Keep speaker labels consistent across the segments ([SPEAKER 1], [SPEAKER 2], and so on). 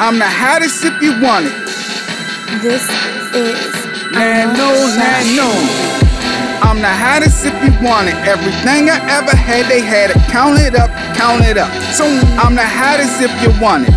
[SPEAKER 1] I'm the hottest if you want it.
[SPEAKER 2] This is
[SPEAKER 1] Nano. I'm the hottest if you want it. Everything I ever had, they had it. Count it up, count it up. So I'm the hottest if you want it.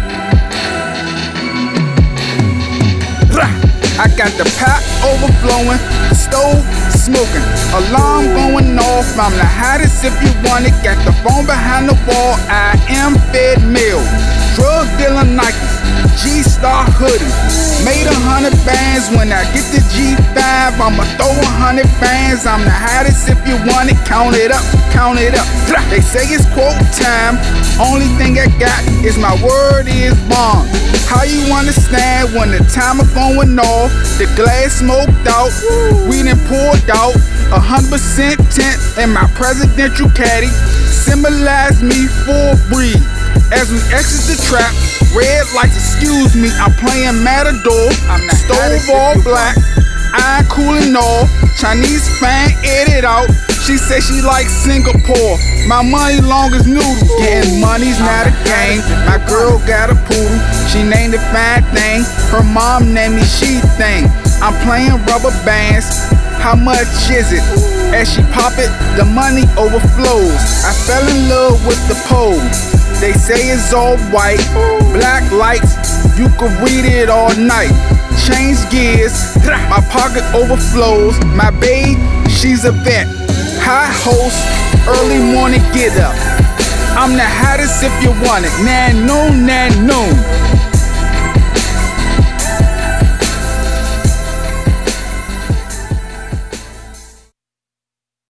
[SPEAKER 1] I got the pot overflowing, the stove smoking, alarm going off. I'm the hottest if you want it. Got the phone behind the wall. I am fed meal. Drug dealer Nike, G-Star hoodie. Made 100 bands when I get the G5. I'ma throw 100 bands. I'm the hottest if you want it. Count it up, count it up. They say it's quote time. Only thing I got is my word is bond. How you understand when the timer going off? The glass smoked out, we done poured out. 100% tint in my presidential caddy. Symbolize me full breed. As we exit the trap, red lights, excuse me, I'm playing Matador. I'm the stove all black, iron cooling off. Chinese fan, edit out. She say she likes Singapore. My money long as noodles. Getting money's not a game. My girl got a poodle. She named it Fine Thing. Her mom named me She Thing. I'm playing rubber bands. How much is it? As she pop it, the money overflows. I fell in love with the pole. They say it's all white, black lights. You could read it all night. Change gears, my pocket overflows. My babe, she's a vet. High host, early morning get up. I'm the hottest if you want it. Nano.